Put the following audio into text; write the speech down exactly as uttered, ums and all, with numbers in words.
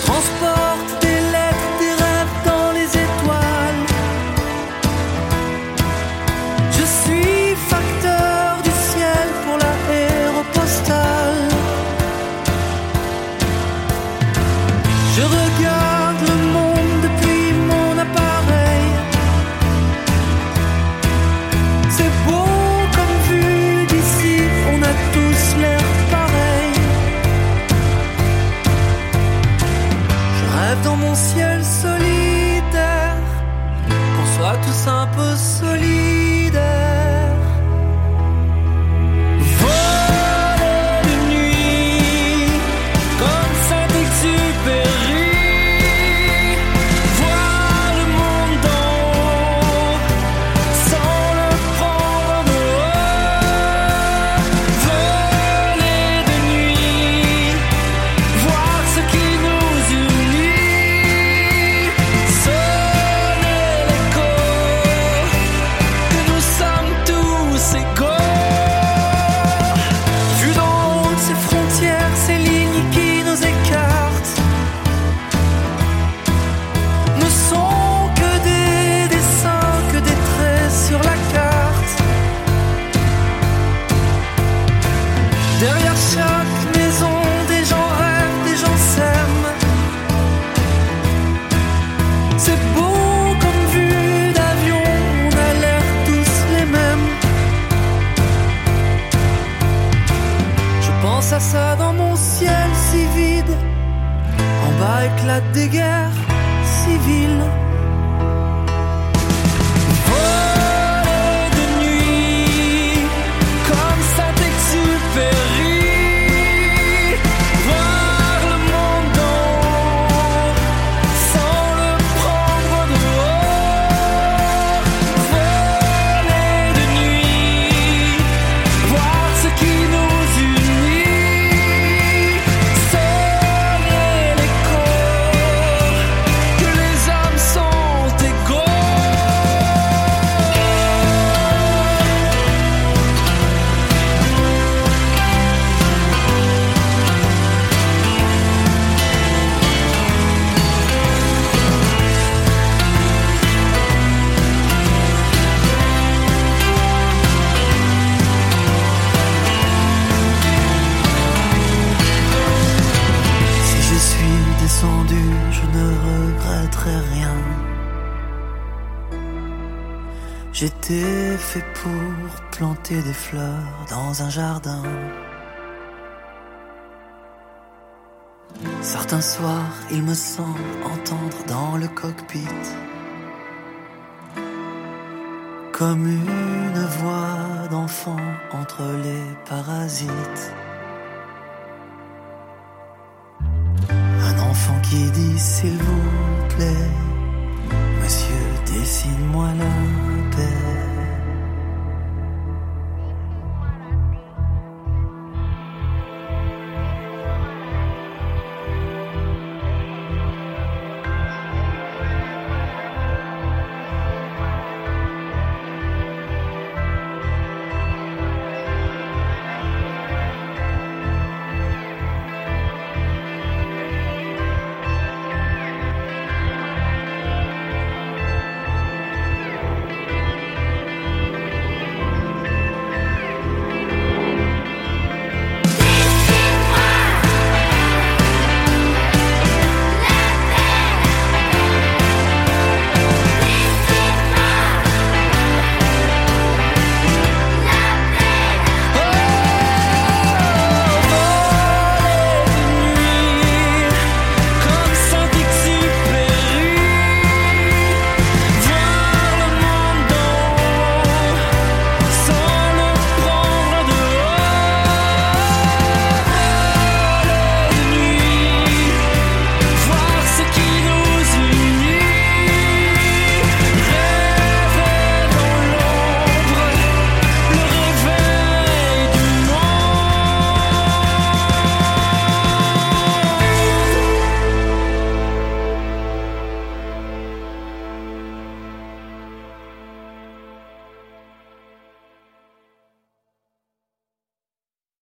transporte des lettres, des rêves dans les étoiles. Je suis facteur du ciel pour l'aéropostale. Je regarde le monde depuis mon appareil. C'est beau comme vue d'ici, on a tous l'air pareil. Je rêve dans mon ciel solitaire, qu'on soit tous un peu solidaires. Voler de nuit, comme Saint-Exupéry. Voir le monde d'en haut, sans le prendre de haut. Voler de nuit, voir ce qui nous unit. Sonner l'écho, que nous sommes tous égaux. Vu d'en haut ces frontières, ces lignes qui nous écartent, ne sont que des dessins, que des traits sur la carte. Derrière chaque maison, des gens rêvent, des gens s'aiment. C'est beau comme vue d'avion, on a l'air tous les mêmes. Je pense à ça dans mon ciel si vide. En bas éclatent des guerres civiles. Voler de nuit, comme Saint-Exupéry. Voir le monde d'en haut, sans le prendre de haut. Voler de nuit, voir ce qui nous unit. Sonner l'écho, que les hommes sont égaux. Si je suis descendu, je ne regretterai rien. J'étais fait pour planter des fleurs dans un jardin. Certains soirs, il me semble entendre dans le cockpit comme une voix d'enfant entre les parasites. Un enfant qui dit s'il vous plaît, monsieur, dessine-moi la paix.